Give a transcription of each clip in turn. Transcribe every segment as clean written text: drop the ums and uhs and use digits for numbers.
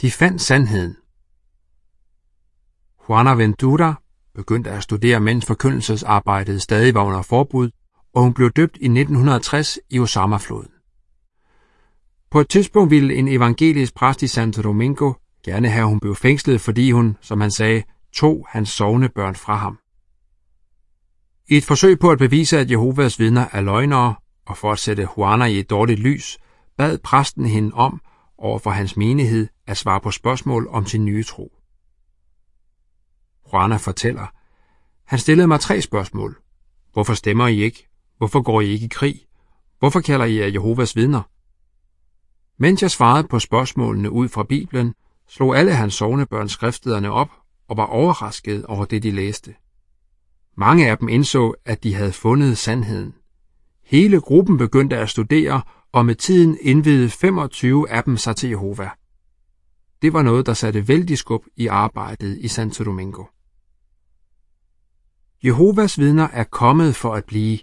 De fandt sandheden. Juana begyndte at studere, mens forkyndelsesarbejdet stadig var under forbud, og hun blev døbt i 1960 i Osama-floden. På et tidspunkt ville en evangelisk præst i Santo Domingo gerne have, hun blev fængslet, fordi hun, som han sagde, tog hans sognebørn fra ham. I et forsøg på at bevise, at Jehovas vidner er løgnere, og for at sætte Juana i et dårligt lys, bad præsten hende om, over for hans menighed, at svare på spørgsmål om sin nye tro. Juana fortæller, han stillede mig 3 spørgsmål. Hvorfor stemmer I ikke? Hvorfor går I ikke i krig? Hvorfor kalder I jer Jehovas vidner? Mens jeg svarede på spørgsmålene ud fra Bibelen, slog alle hans sognebørn skriftstederne op og var overrasket over det, de læste. Mange af dem indså, at de havde fundet sandheden. Hele gruppen begyndte at studere, og med tiden indviede 25 af dem sig til Jehova. Det var noget, der satte vældig skub i arbejdet i Santo Domingo. Jehovas vidner er kommet for at blive.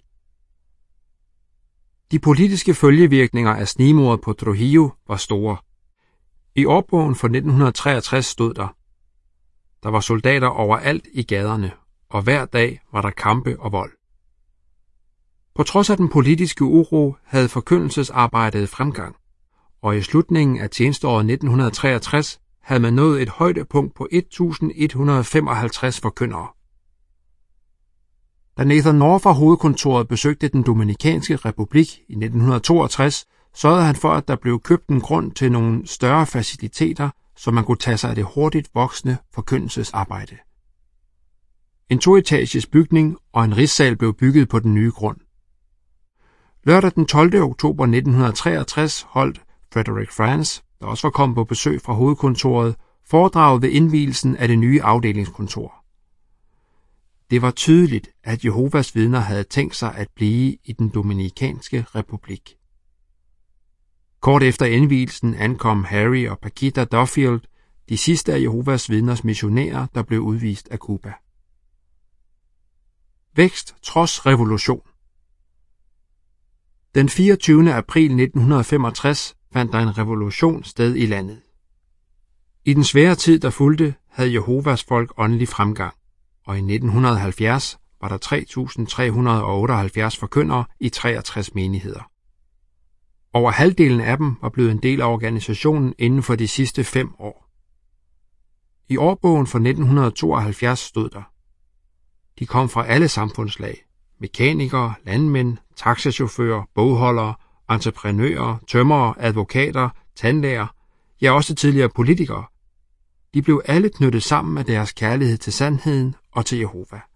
De politiske følgevirkninger af snigmordet på Trujillo var store. I årbogen for 1963 stod der var soldater overalt i gaderne, og hver dag var der kampe og vold. På trods af den politiske uro havde forkyndelsesarbejdet fremgang, og i slutningen af tjenesteåret 1963 havde man nået et højdepunkt på 1155 forkyndere. Da Nathan North fra hovedkontoret besøgte den Dominikanske Republik i 1962, sørgede han for, at der blev købt en grund til nogle større faciliteter, så man kunne tage sig af det hurtigt voksende forkyndelsesarbejde. En 2-etages bygning og en rigssal blev bygget på den nye grund. Lørdag den 12. oktober 1963 holdt Frederick France, der også var kommet på besøg fra hovedkontoret, foredrag ved indvielsen af det nye afdelingskontor. Det var tydeligt, at Jehovas vidner havde tænkt sig at blive i den Dominikanske Republik. Kort efter indvielsen ankom Harry og Paquita Duffield, de sidste af Jehovas vidners missionærer, der blev udvist af Cuba. Vækst trods revolution. Den 24. april 1965 fandt der en revolution sted i landet. I den svære tid, der fulgte, havde Jehovas folk åndelig fremgang, og i 1970 var der 3.378 forkyndere i 63 menigheder. Over halvdelen af dem var blevet en del af organisationen inden for de sidste 5 år. I årbogen for 1972 stod der: de kom fra alle samfundslag: mekanikere, landmænd, taxachauffører, bogholdere, entreprenører, tømrere, advokater, tandlæger, ja også tidligere politikere. De blev alle knyttet sammen af deres kærlighed til sandheden og til Jehova.